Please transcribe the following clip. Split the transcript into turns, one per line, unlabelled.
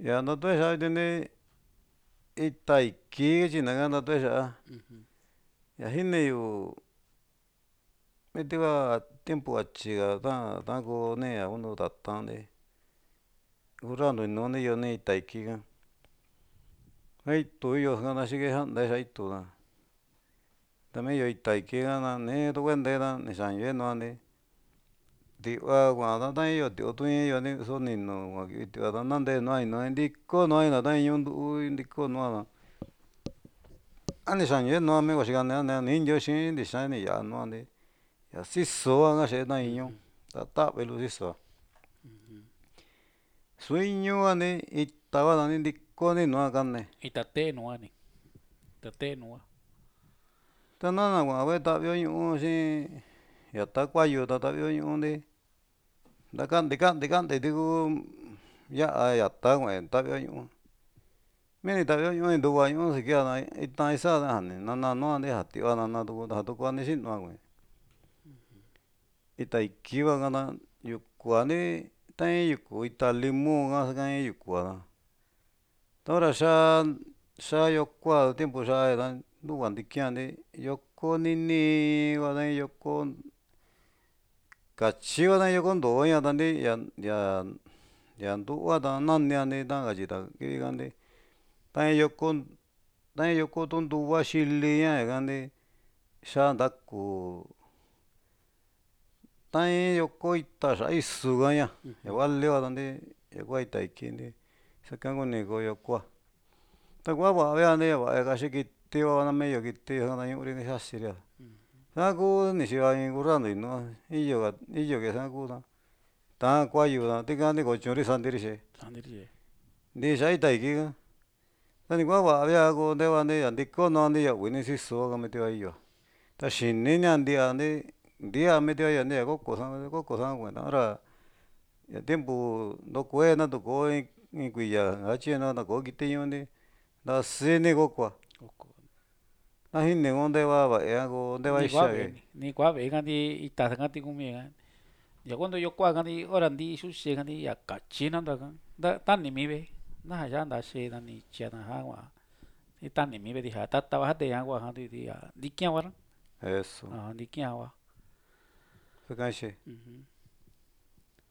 no tuve xa tini itaiki china no tuve xa ya jini yu mitiba tiempo achiga da ko ni a uno tatandi urrando inuni yo ni itaiki ka ja itu yo kana xi kixa'ande xa itu también yo itaiki ka ni tu kuente ni xaño yi'inoandi ti'va kua'ada tain yo ti'o tuin yo so ninu kua kivi ti'va nante nua inoi ntiko nua ina tain ñundu'u ntiko nua a ni xaño yi'inoa amigo xikania ni intio xin ntixa'a ni ya'a nuandi ya sisoa kaxi tain iñu ta ta'vi lu sisoa suiñuani itava nani ntikoni nua kane
Ita nuani tate nua
tanana kuaa kueta'avio ñu'u xi yata kuayu ta ta'avio ñu'undi nta ka'nti ka'ntiti ku ya'a yata ku'en ta'avio ñu'u mini ta'avio ñu'u ni ntuva ñu'u sikiera ita isa'ade ja ni nana nuandi ja ti'va nana tuku ja tu kuani xi'nua ku'en itaikiva kana yukuani tain yuku ita limu ka kain yukua ta hora xa yokua tiempo xa ntuva ntikiandi yoko nini va tain yoko kachi va tain yoko nto'o ñatandi ya ntu'va ta naniani nakatyi ta kivikandi tain yoko tuntuva xili ña ñakandi xa ntaku tain yoko ita xa isu kaña ya valio vajandi ya kua itaikindi xakan kuni ko yokoa ta kua va'a veandi ja va'a kaxi kitiva medio kiti ñu'uri yaxiri sa ku ni xiva in urrando ino iyo kesa kuta ta'an kuayu tika ntikochunri sa'antiri xi ntii xa itaiki ka tani kua va'a via ko ntevandi ya ntiko nuandi ya'uini siso kami tiva iyoa ta xininia ntia mi tiva iyandia kokosan ku'en ta hora tiempo ndo kue natuko'o in kuiya katyi natoko kiti ñu'undi nta sini kokua najini ko nteva va'e ko nteva ixi
ni kua v'e ka'nti ita ka'nti kumi ya cuando yokua ka'nti hora ntii xuxe ka'nti ya kachi nanta tani mi ve naja ya ntaxi nani tyi naja kua tani mi ve ja tava jate ña kua ntikia kua
eso
ntikia kua
xakan ixi